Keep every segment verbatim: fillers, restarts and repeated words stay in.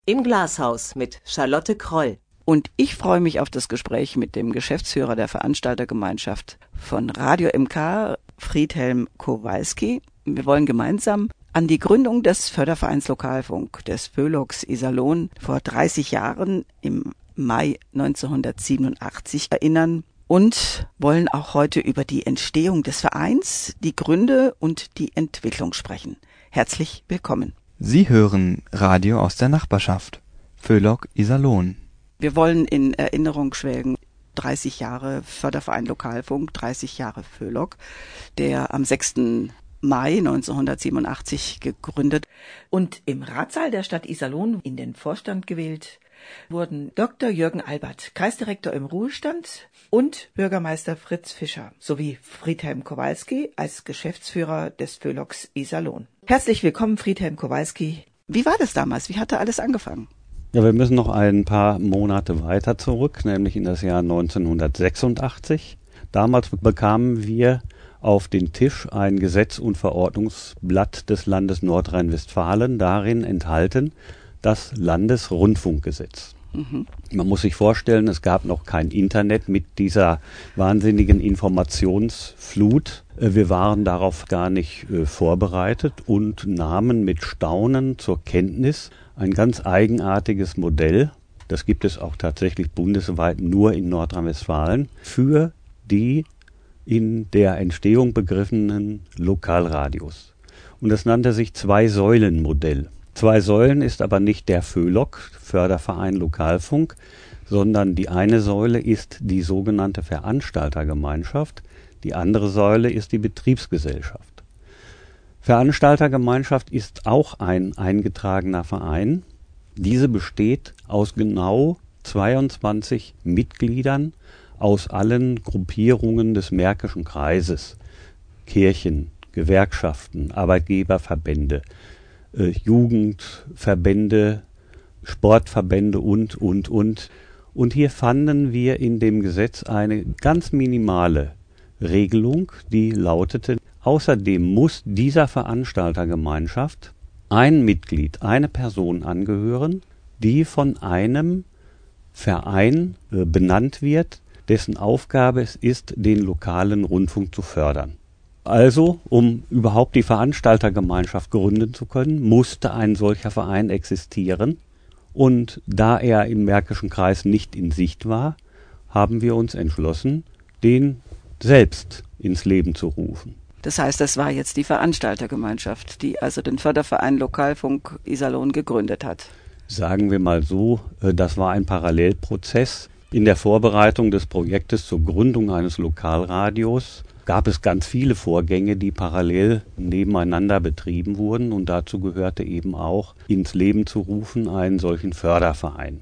Im Glashaus mit Charlotte Kroll. Und ich freue mich auf das Gespräch mit dem Geschäftsführer der Veranstaltergemeinschaft von Radio M K, Friedhelm Kowalski. Wir wollen gemeinsam an die Gründung des Fördervereins Lokalfunk, des Föhlogs Iserlohn, vor dreißig Jahren im Mai neunzehnhundertsiebenundachtzig erinnern und wollen auch heute über die Entstehung des Vereins, die Gründe und die Entwicklung sprechen. Herzlich willkommen. Sie hören Radio aus der Nachbarschaft, Föhlog Iserlohn. Wir wollen in Erinnerung schwelgen. dreißig Jahre Förderverein Lokalfunk, dreißig Jahre Föhlog, der am sechsten Mai neunzehnhundertsiebenundachtzig gegründet und im Ratssaal der Stadt Iserlohn in den Vorstand gewählt wurden Doktor Jürgen Albert, Kreisdirektor im Ruhestand, und Bürgermeister Fritz Fischer sowie Friedhelm Kowalski als Geschäftsführer des Föhlogs Iserlohn. Herzlich willkommen, Friedhelm Kowalski. Wie war das damals? Wie hatte alles angefangen? Ja, wir müssen noch ein paar Monate weiter zurück, nämlich in das Jahr neunzehnhundertsechsundachtzig. Damals bekamen wir auf den Tisch ein Gesetz- und Verordnungsblatt des Landes Nordrhein-Westfalen, darin enthalten das Landesrundfunkgesetz. Mhm. Man muss sich vorstellen, es gab noch kein Internet mit dieser wahnsinnigen Informationsflut. Wir waren darauf gar nicht äh, vorbereitet und nahmen mit Staunen zur Kenntnis ein ganz eigenartiges Modell, das gibt es auch tatsächlich bundesweit nur in Nordrhein-Westfalen, für die in der Entstehung begriffenen Lokalradios. Und das nannte sich Zwei-Säulen-Modell. Zwei Säulen ist aber nicht der Föhlog, Förderverein Lokalfunk, sondern die eine Säule ist die sogenannte Veranstaltergemeinschaft, die andere Säule ist die Betriebsgesellschaft. Veranstaltergemeinschaft ist auch ein eingetragener Verein. Diese besteht aus genau zweiundzwanzig Mitgliedern aus allen Gruppierungen des Märkischen Kreises, Kirchen, Gewerkschaften, Arbeitgeberverbände, äh, Jugendverbände, Sportverbände und, und, und. Und hier fanden wir in dem Gesetz eine ganz minimale Regelung, die lautete: Außerdem muss dieser Veranstaltergemeinschaft ein Mitglied, eine Person angehören, die von einem Verein äh, benannt wird, dessen Aufgabe es ist, den lokalen Rundfunk zu fördern. Also, um überhaupt die Veranstaltergemeinschaft gründen zu können, musste ein solcher Verein existieren. Und da er im Märkischen Kreis nicht in Sicht war, haben wir uns entschlossen, den selbst ins Leben zu rufen. Das heißt, das war jetzt die Veranstaltergemeinschaft, die also den Förderverein Lokalfunk Iserlohn gegründet hat. Sagen wir mal so, das war ein Parallelprozess. In der Vorbereitung des Projektes zur Gründung eines Lokalradios gab es ganz viele Vorgänge, die parallel nebeneinander betrieben wurden, und dazu gehörte eben auch, ins Leben zu rufen, einen solchen Förderverein.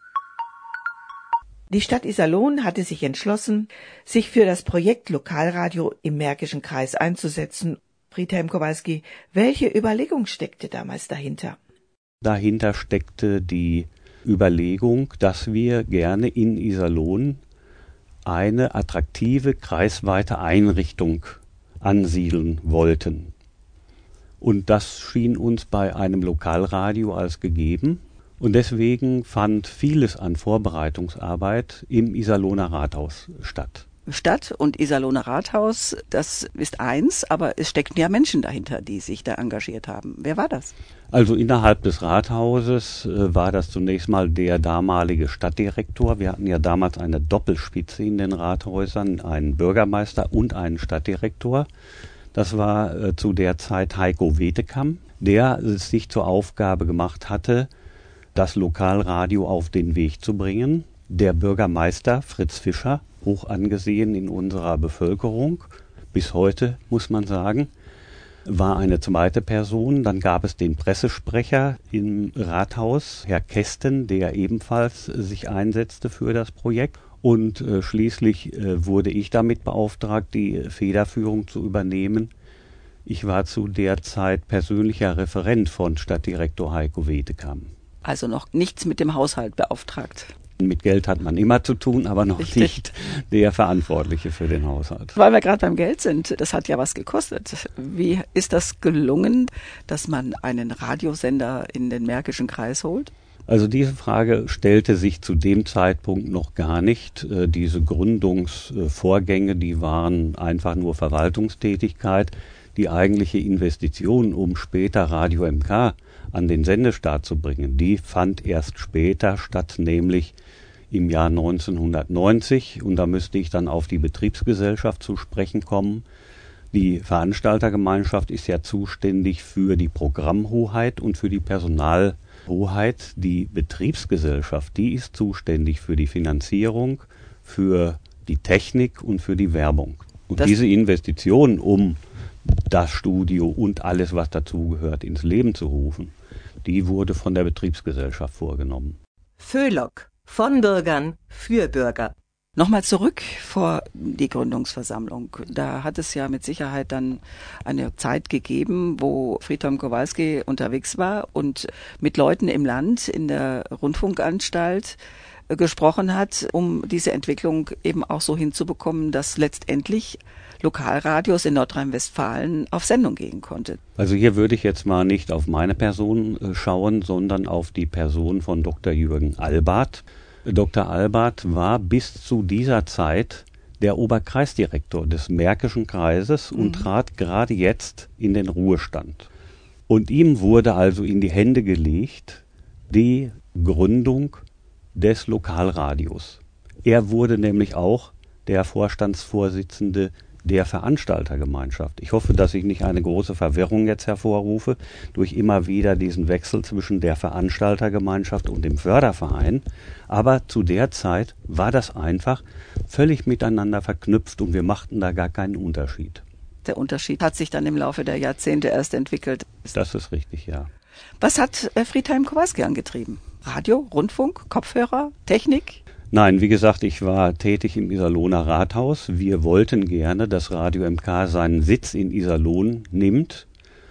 Die Stadt Iserlohn hatte sich entschlossen, sich für das Projekt Lokalradio im Märkischen Kreis einzusetzen. Friedhelm Kowalski, welche Überlegung steckte damals dahinter? Dahinter steckte die Überlegung, dass wir gerne in Iserlohn eine attraktive kreisweite Einrichtung ansiedeln wollten. Und das schien uns bei einem Lokalradio als gegeben. Und deswegen fand vieles an Vorbereitungsarbeit im Iserlohner Rathaus statt. Stadt und Iserlohner Rathaus, das ist eins, aber es steckten ja Menschen dahinter, die sich da engagiert haben. Wer war das? Also innerhalb des Rathauses äh, war das zunächst mal der damalige Stadtdirektor. Wir hatten ja damals eine Doppelspitze in den Rathäusern, einen Bürgermeister und einen Stadtdirektor. Das war äh, zu der Zeit Heiko Wetekam, der es sich zur Aufgabe gemacht hatte, das Lokalradio auf den Weg zu bringen. Der Bürgermeister Fritz Fischer, hoch angesehen in unserer Bevölkerung, bis heute muss man sagen, war eine zweite Person. Dann gab es den Pressesprecher im Rathaus, Herr Kästen, der ebenfalls sich einsetzte für das Projekt. Und äh, schließlich äh, wurde ich damit beauftragt, die Federführung zu übernehmen. Ich war zu der Zeit persönlicher Referent von Stadtdirektor Heiko Wetekam. Also noch nichts mit dem Haushalt beauftragt. Mit Geld hat man immer zu tun, aber noch Richtig. nicht der Verantwortliche für den Haushalt. Weil wir gerade beim Geld sind, das hat ja was gekostet. Wie ist das gelungen, dass man einen Radiosender in den Märkischen Kreis holt? Also diese Frage stellte sich zu dem Zeitpunkt noch gar nicht. Äh, diese Gründungsvorgänge, die waren einfach nur Verwaltungstätigkeit. Die eigentliche Investition, um später Radio M K an den Sendestart zu bringen, die fand erst später statt, nämlich im Jahr neunzehnhundertneunzig. Und da müsste ich dann auf die Betriebsgesellschaft zu sprechen kommen. Die Veranstaltergemeinschaft ist ja zuständig für die Programmhoheit und für die Personalhoheit. Die Betriebsgesellschaft, die ist zuständig für die Finanzierung, für die Technik und für die Werbung. Und das diese Investition, um das Studio und alles, was dazugehört, ins Leben zu rufen, die wurde von der Betriebsgesellschaft vorgenommen. Föhlock, von Bürgern, für Bürger. Nochmal zurück vor die Gründungsversammlung. Da hat es ja mit Sicherheit dann eine Zeit gegeben, wo Friedhelm Kowalski unterwegs war und mit Leuten im Land in der Rundfunkanstalt gesprochen hat, um diese Entwicklung eben auch so hinzubekommen, dass letztendlich Lokalradios in Nordrhein-Westfalen auf Sendung gehen konnte. Also hier würde ich jetzt mal nicht auf meine Person schauen, sondern auf die Person von Doktor Jürgen Albart. Doktor Albart war bis zu dieser Zeit der Oberkreisdirektor des Märkischen Kreises und mhm. trat gerade jetzt in den Ruhestand. Und ihm wurde also in die Hände gelegt die Gründung des Lokalradios. Er wurde nämlich auch der Vorstandsvorsitzende der Veranstaltergemeinschaft. Ich hoffe, dass ich nicht eine große Verwirrung jetzt hervorrufe durch immer wieder diesen Wechsel zwischen der Veranstaltergemeinschaft und dem Förderverein. Aber zu der Zeit war das einfach völlig miteinander verknüpft und wir machten da gar keinen Unterschied. Der Unterschied hat sich dann im Laufe der Jahrzehnte erst entwickelt. Das ist richtig, ja. Was hat Friedhelm Kowalski angetrieben? Radio, Rundfunk, Kopfhörer, Technik? Nein, wie gesagt, ich war tätig im Iserlohner Rathaus. Wir wollten gerne, dass Radio M K seinen Sitz in Iserlohn nimmt.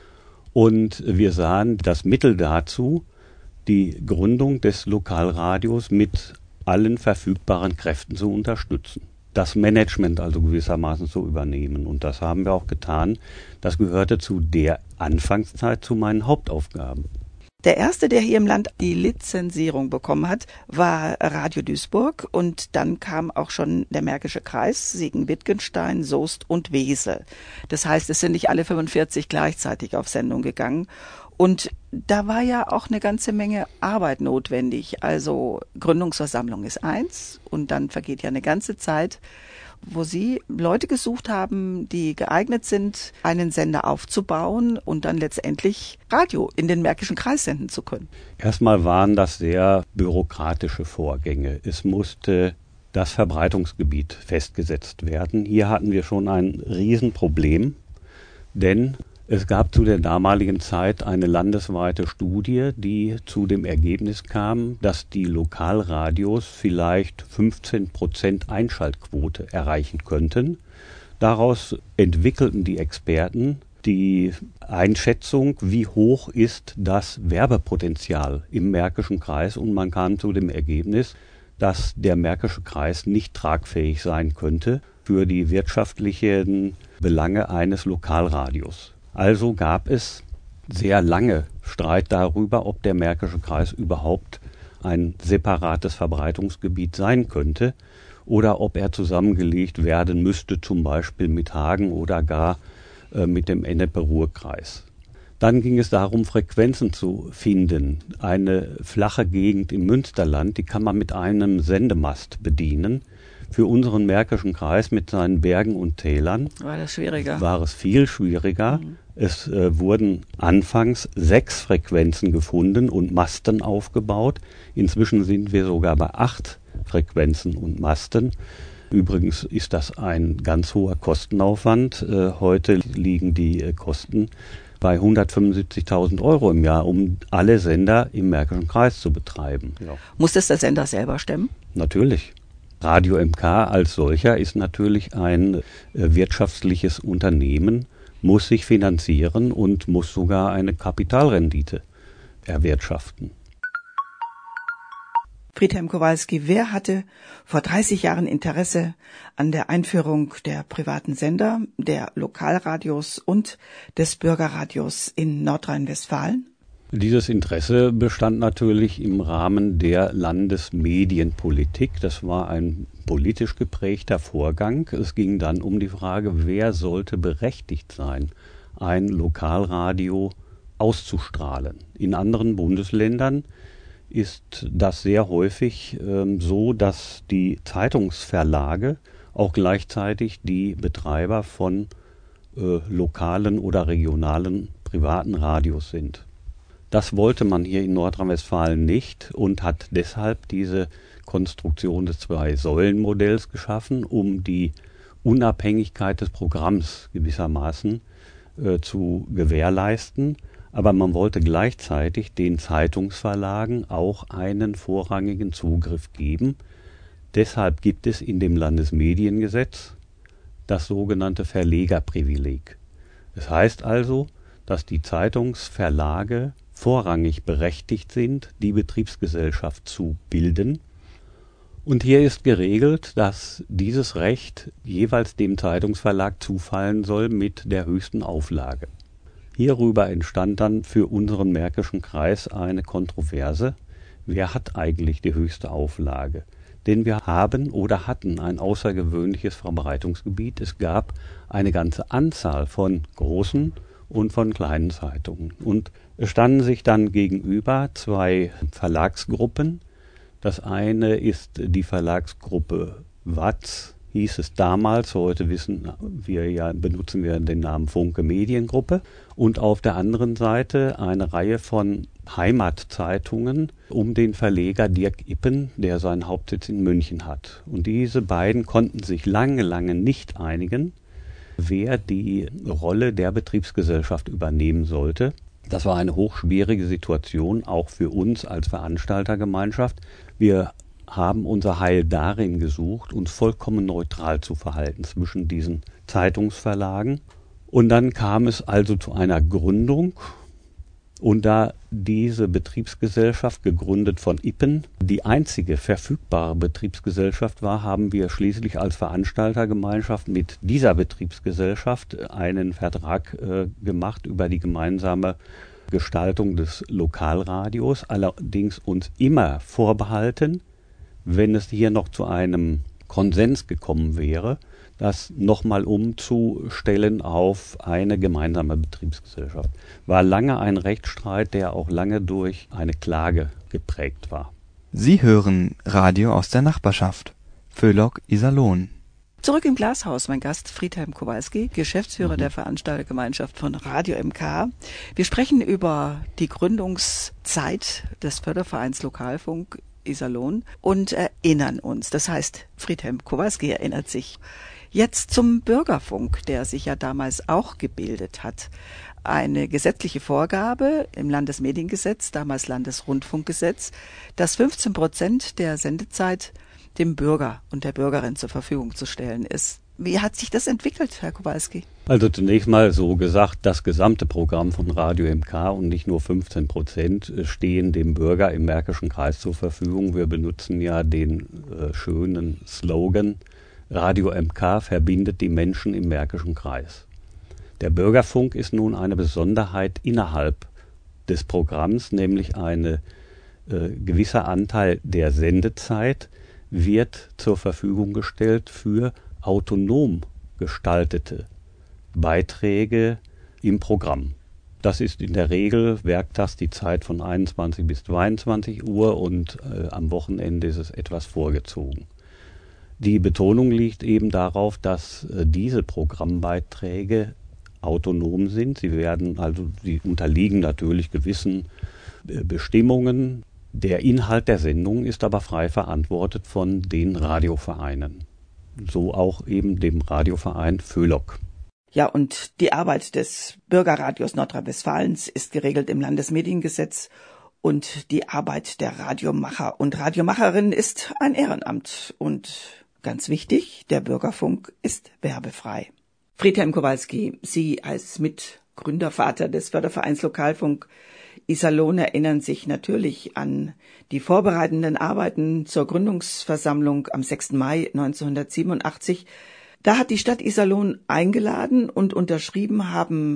Und wir sahen das Mittel dazu, die Gründung des Lokalradios mit allen verfügbaren Kräften zu unterstützen. Das Management also gewissermaßen zu übernehmen. Und das haben wir auch getan. Das gehörte zu der Anfangszeit zu meinen Hauptaufgaben. Der erste, der hier im Land die Lizenzierung bekommen hat, war Radio Duisburg und dann kam auch schon der Märkische Kreis, Siegen-Wittgenstein, Soest und Wesel. Das heißt, es sind nicht alle fünfundvierzig gleichzeitig auf Sendung gegangen und da war ja auch eine ganze Menge Arbeit notwendig. Also Gründungsversammlung ist eins und dann vergeht ja eine ganze Zeit, wo Sie Leute gesucht haben, die geeignet sind, einen Sender aufzubauen und dann letztendlich Radio in den Märkischen Kreis senden zu können. Erstmal waren das sehr bürokratische Vorgänge. Es musste das Verbreitungsgebiet festgesetzt werden. Hier hatten wir schon ein Riesenproblem, denn es gab zu der damaligen Zeit eine landesweite Studie, die zu dem Ergebnis kam, dass die Lokalradios vielleicht fünfzehn Prozent Einschaltquote erreichen könnten. Daraus entwickelten die Experten die Einschätzung, wie hoch ist das Werbepotenzial im Märkischen Kreis, und man kam zu dem Ergebnis, dass der Märkische Kreis nicht tragfähig sein könnte für die wirtschaftlichen Belange eines Lokalradios. Also gab es sehr lange Streit darüber, ob der Märkische Kreis überhaupt ein separates Verbreitungsgebiet sein könnte oder ob er zusammengelegt werden müsste, zum Beispiel mit Hagen oder gar äh, mit dem Ennepe-Ruhr-Kreis. Dann ging es darum, Frequenzen zu finden. Eine flache Gegend im Münsterland, die kann man mit einem Sendemast bedienen. Für unseren Märkischen Kreis mit seinen Bergen und Tälern war das schwieriger. War es viel schwieriger. Mhm. Es äh, wurden anfangs sechs Frequenzen gefunden und Masten aufgebaut. Inzwischen sind wir sogar bei acht Frequenzen und Masten. Übrigens ist das ein ganz hoher Kostenaufwand. Äh, heute liegen die äh, Kosten bei hundertfünfundsiebzigtausend Euro im Jahr, um alle Sender im Märkischen Kreis zu betreiben. Ja. Muss das der Sender selber stemmen? Natürlich. Radio M K als solcher ist natürlich ein äh, wirtschaftliches Unternehmen, muss sich finanzieren und muss sogar eine Kapitalrendite erwirtschaften. Friedhelm Kowalski, wer hatte vor dreißig Jahren Interesse an der Einführung der privaten Sender, der Lokalradios und des Bürgerradios in Nordrhein-Westfalen? Dieses Interesse bestand natürlich im Rahmen der Landesmedienpolitik. Das war ein politisch geprägter Vorgang. Es ging dann um die Frage, wer sollte berechtigt sein, ein Lokalradio auszustrahlen. In anderen Bundesländern ist das sehr häufig äh, so, dass die Zeitungsverlage auch gleichzeitig die Betreiber von äh, lokalen oder regionalen privaten Radios sind. Das wollte man hier in Nordrhein-Westfalen nicht und hat deshalb diese Konstruktion des Zwei-Säulen-Modells geschaffen, um die Unabhängigkeit des Programms gewissermaßen äh, zu gewährleisten. Aber man wollte gleichzeitig den Zeitungsverlagen auch einen vorrangigen Zugriff geben. Deshalb gibt es in dem Landesmediengesetz das sogenannte Verlegerprivileg. Das heißt also, dass die Zeitungsverlage vorrangig berechtigt sind, die Betriebsgesellschaft zu bilden. Und hier ist geregelt, dass dieses Recht jeweils dem Zeitungsverlag zufallen soll mit der höchsten Auflage. Hierüber entstand dann für unseren Märkischen Kreis eine Kontroverse. Wer hat eigentlich die höchste Auflage? Denn wir haben oder hatten ein außergewöhnliches Verbreitungsgebiet. Es gab eine ganze Anzahl von großen und von kleinen Zeitungen. Und es standen sich dann gegenüber zwei Verlagsgruppen. Das eine ist die Verlagsgruppe Watz, hieß es damals. Heute wissen wir ja, benutzen wir den Namen Funke Mediengruppe. Und auf der anderen Seite eine Reihe von Heimatzeitungen um den Verleger Dirk Ippen, der seinen Hauptsitz in München hat. Und diese beiden konnten sich lange, lange nicht einigen, wer die Rolle der Betriebsgesellschaft übernehmen sollte. Das war eine hochschwierige Situation, auch für uns als Veranstaltergemeinschaft. Wir haben unser Heil darin gesucht, uns vollkommen neutral zu verhalten zwischen diesen Zeitungsverlagen. Und dann kam es also zu einer Gründung. Und da diese Betriebsgesellschaft, gegründet von Ippen, die einzige verfügbare Betriebsgesellschaft war, haben wir schließlich als Veranstaltergemeinschaft mit dieser Betriebsgesellschaft einen Vertrag äh, gemacht über die gemeinsame Gestaltung des Lokalradios, allerdings uns immer vorbehalten, wenn es hier noch zu einem Konsens gekommen wäre, das nochmal umzustellen auf eine gemeinsame Betriebsgesellschaft. War lange ein Rechtsstreit, der auch lange durch eine Klage geprägt war. Sie hören Radio aus der Nachbarschaft. Föhlock, Iserlohn. Zurück im Glashaus, mein Gast Friedhelm Kowalski, Geschäftsführer Mhm. der Veranstaltergemeinschaft von Radio M K. Wir sprechen über die Gründungszeit des Fördervereins Lokalfunk Iserlohn und erinnern uns. Das heißt, Friedhelm Kowalski erinnert sich jetzt zum Bürgerfunk, der sich ja damals auch gebildet hat. Eine gesetzliche Vorgabe im Landesmediengesetz, damals Landesrundfunkgesetz, dass fünfzehn Prozent der Sendezeit dem Bürger und der Bürgerin zur Verfügung zu stellen ist. Wie hat sich das entwickelt, Herr Kowalski? Also zunächst mal so gesagt, das gesamte Programm von Radio M K und nicht nur fünfzehn Prozent stehen dem Bürger im Märkischen Kreis zur Verfügung. Wir benutzen ja den äh, schönen Slogan, Radio M K verbindet die Menschen im Märkischen Kreis. Der Bürgerfunk ist nun eine Besonderheit innerhalb des Programms, nämlich ein äh, gewisser Anteil der Sendezeit wird zur Verfügung gestellt für autonom gestaltete Beiträge im Programm. Das ist in der Regel werktags die Zeit von einundzwanzig bis zweiundzwanzig Uhr und äh, am Wochenende ist es etwas vorgezogen. Die Betonung liegt eben darauf, dass äh, diese Programmbeiträge autonom sind. Sie werden also, sie unterliegen natürlich gewissen äh, Bestimmungen. Der Inhalt der Sendung ist aber frei verantwortet von den Radiovereinen. So auch eben dem Radioverein Föhlock. Ja, und die Arbeit des Bürgerradios Nordrhein-Westfalens ist geregelt im Landesmediengesetz und die Arbeit der Radiomacher und Radiomacherinnen ist ein Ehrenamt. Und ganz wichtig, der Bürgerfunk ist werbefrei. Friedhelm Kowalski, Sie als Mitgründervater des Fördervereins Lokalfunk Iserlohn erinnern sich natürlich an die vorbereitenden Arbeiten zur Gründungsversammlung am sechsten Mai neunzehnhundertsiebenundachtzig. Da hat die Stadt Iserlohn eingeladen und unterschrieben haben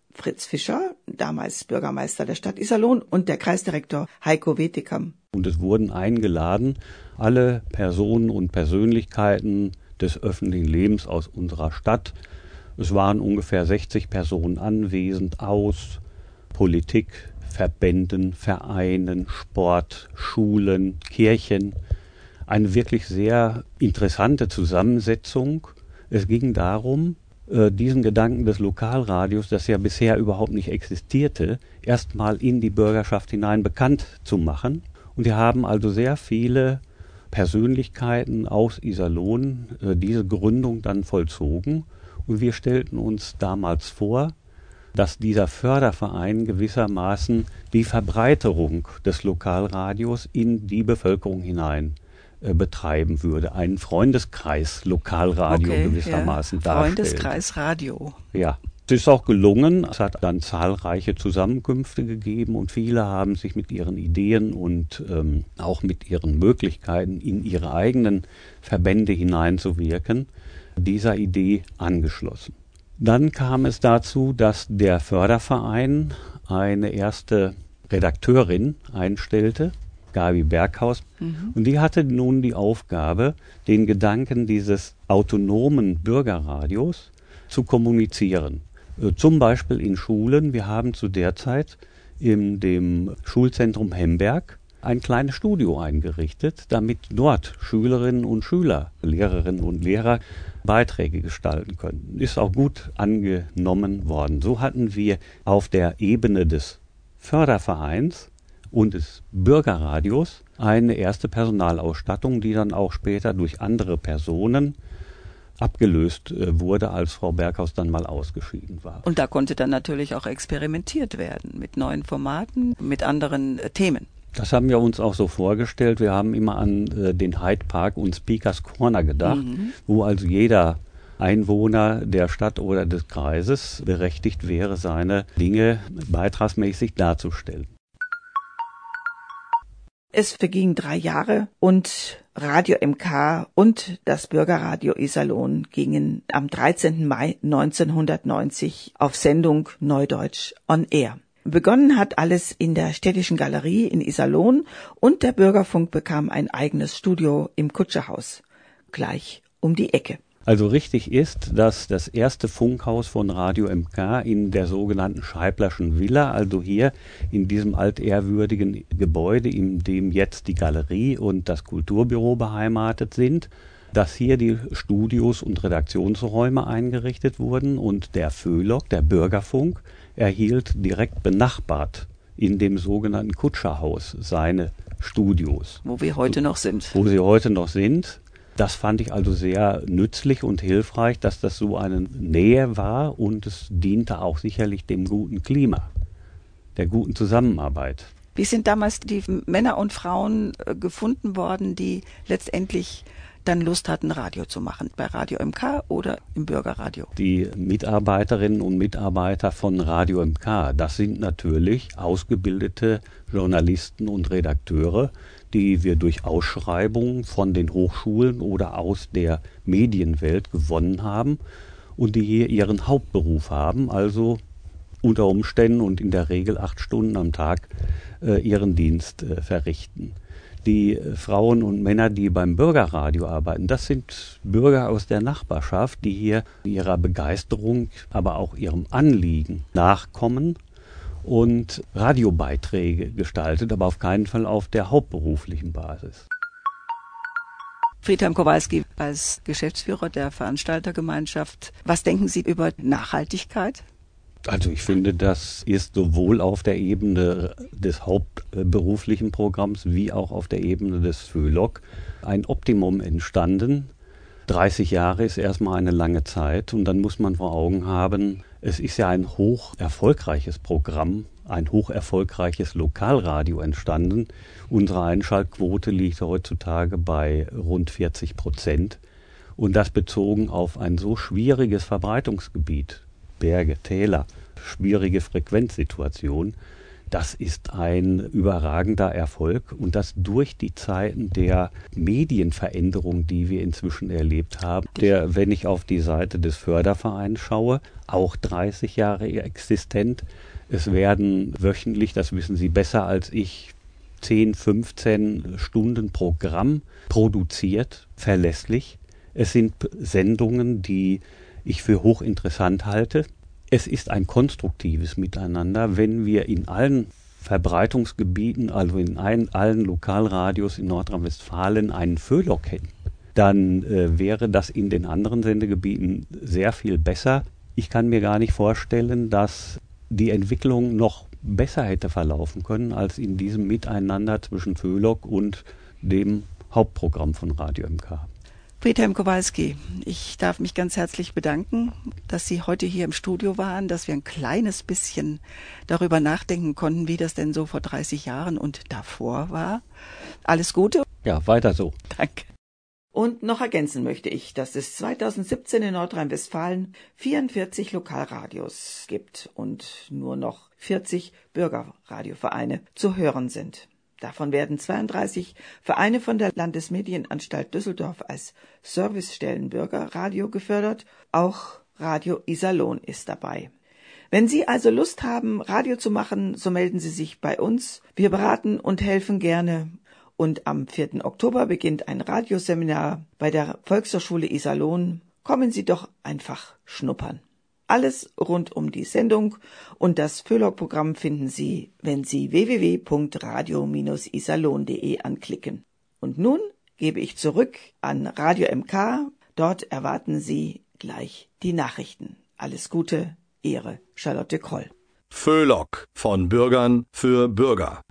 Fritz Fischer, damals Bürgermeister der Stadt Iserlohn, und der Kreisdirektor Heiko Wetikam. Und es wurden eingeladen alle Personen und Persönlichkeiten des öffentlichen Lebens aus unserer Stadt. Es waren ungefähr sechzig Personen anwesend aus Politik, Verbänden, Vereinen, Sport, Schulen, Kirchen. Eine wirklich sehr interessante Zusammensetzung. Es ging darum, diesen Gedanken des Lokalradios, das ja bisher überhaupt nicht existierte, erstmal in die Bürgerschaft hinein bekannt zu machen. Und wir haben also sehr viele Persönlichkeiten aus Iserlohn äh, diese Gründung dann vollzogen. Und wir stellten uns damals vor, dass dieser Förderverein gewissermaßen die Verbreiterung des Lokalradios in die Bevölkerung hinein äh, betreiben würde. Einen Freundeskreis Lokalradio okay, gewissermaßen ja. darstellt. Freundeskreis Radio. Ja. Es ist auch gelungen. Es hat dann zahlreiche Zusammenkünfte gegeben und viele haben sich mit ihren Ideen und ähm, auch mit ihren Möglichkeiten in ihre eigenen Verbände hineinzuwirken, dieser Idee angeschlossen. Dann kam es dazu, dass der Förderverein eine erste Redakteurin einstellte, Gabi Berghaus, mhm. und die hatte nun die Aufgabe, den Gedanken dieses autonomen Bürgerradios zu kommunizieren. Zum Beispiel in Schulen. Wir haben zu der Zeit in dem Schulzentrum Hemberg ein kleines Studio eingerichtet, damit dort Schülerinnen und Schüler, Lehrerinnen und Lehrer Beiträge gestalten können. Ist auch gut angenommen worden. So hatten wir auf der Ebene des Fördervereins und des Bürgerradios eine erste Personalausstattung, die dann auch später durch andere Personen abgelöst äh, wurde, als Frau Berghaus dann mal ausgeschieden war. Und da konnte dann natürlich auch experimentiert werden mit neuen Formaten, mit anderen äh, Themen. Das haben wir uns auch so vorgestellt. Wir haben immer an äh, den Hyde Park und Speakers Corner gedacht, mhm. wo also jeder Einwohner der Stadt oder des Kreises berechtigt wäre, seine Dinge beitragsmäßig darzustellen. Es vergingen drei Jahre und Radio M K und das Bürgerradio Iserlohn gingen am dreizehnten Mai neunzehnhundertneunzig auf Sendung Neudeutsch on Air. Begonnen hat alles in der Städtischen Galerie in Iserlohn und der Bürgerfunk bekam ein eigenes Studio im Kutscherhaus, gleich um die Ecke. Also richtig ist, dass das erste Funkhaus von Radio M K in der sogenannten Scheiblerschen Villa, also hier in diesem altehrwürdigen Gebäude, in dem jetzt die Galerie und das Kulturbüro beheimatet sind, dass hier die Studios und Redaktionsräume eingerichtet wurden und der Föhlock, der Bürgerfunk, erhielt direkt benachbart in dem sogenannten Kutscherhaus seine Studios. Wo wir heute noch sind. Wo sie heute noch sind. Das fand ich also sehr nützlich und hilfreich, dass das so eine Nähe war und es diente auch sicherlich dem guten Klima, der guten Zusammenarbeit. Wie sind damals die Männer und Frauen gefunden worden, die letztendlich dann Lust hatten, Radio zu machen, bei Radio M K oder im Bürgerradio? Die Mitarbeiterinnen und Mitarbeiter von Radio M K, das sind natürlich ausgebildete Journalisten und Redakteure, die wir durch Ausschreibungen von den Hochschulen oder aus der Medienwelt gewonnen haben und die hier ihren Hauptberuf haben, also unter Umständen und in der Regel acht Stunden am Tag äh, ihren Dienst äh, verrichten. Die äh, Frauen und Männer, die beim Bürgerradio arbeiten, das sind Bürger aus der Nachbarschaft, die hier ihrer Begeisterung, aber auch ihrem Anliegen nachkommen und Radiobeiträge gestaltet, aber auf keinen Fall auf der hauptberuflichen Basis. Friedhelm Kowalski als Geschäftsführer der Veranstaltergemeinschaft, was denken Sie über Nachhaltigkeit? Also ich finde, das ist sowohl auf der Ebene des hauptberuflichen Programms wie auch auf der Ebene des Föhlock ein Optimum entstanden. dreißig Jahre ist erstmal eine lange Zeit und dann muss man vor Augen haben, es ist ja ein hoch erfolgreiches Programm, ein hoch erfolgreiches Lokalradio entstanden. Unsere Einschaltquote liegt heutzutage bei rund vierzig Prozent und das bezogen auf ein so schwieriges Verbreitungsgebiet, Berge, Täler, schwierige Frequenzsituation, Das ist ein überragender Erfolg und das durch die Zeiten der Medienveränderung, die wir inzwischen erlebt haben. Der, wenn ich auf die Seite des Fördervereins schaue, auch dreißig Jahre existent. Es werden wöchentlich, das wissen Sie besser als ich, zehn, fünfzehn Stunden Programm produziert, verlässlich. Es sind Sendungen, die ich für hochinteressant halte. Es ist ein konstruktives Miteinander, wenn wir in allen Verbreitungsgebieten, also in ein, allen Lokalradios in Nordrhein-Westfalen einen Föhlock hätten, dann äh, wäre das in den anderen Sendegebieten sehr viel besser. Ich kann mir gar nicht vorstellen, dass die Entwicklung noch besser hätte verlaufen können als in diesem Miteinander zwischen Föhlock und dem Hauptprogramm von Radio M K. Friedhelm Kowalski, ich darf mich ganz herzlich bedanken, dass Sie heute hier im Studio waren, dass wir ein kleines bisschen darüber nachdenken konnten, wie das denn so vor dreißig Jahren und davor war. Alles Gute. Ja, weiter so. Danke. Und noch ergänzen möchte ich, dass es zweitausendsiebzehn in Nordrhein-Westfalen vierundvierzig Lokalradios gibt und nur noch vierzig Bürgerradiovereine zu hören sind. Davon werden zweiunddreißig Vereine von der Landesmedienanstalt Düsseldorf als Servicestellen Bürgerradio gefördert. Auch Radio Iserlohn ist dabei. Wenn Sie also Lust haben, Radio zu machen, so melden Sie sich bei uns. Wir beraten und helfen gerne. Und am vierten Oktober beginnt ein Radioseminar bei der Volkshochschule Iserlohn. Kommen Sie doch einfach schnuppern. Alles rund um die Sendung und das Föhlock-Programm finden Sie, wenn Sie w w w punkt radio Bindestrich iserlohn punkt de anklicken. Und nun gebe ich zurück an Radio M K. Dort erwarten Sie gleich die Nachrichten. Alles Gute, Ihre Charlotte Kroll. Föhlock, von Bürgern für Bürger.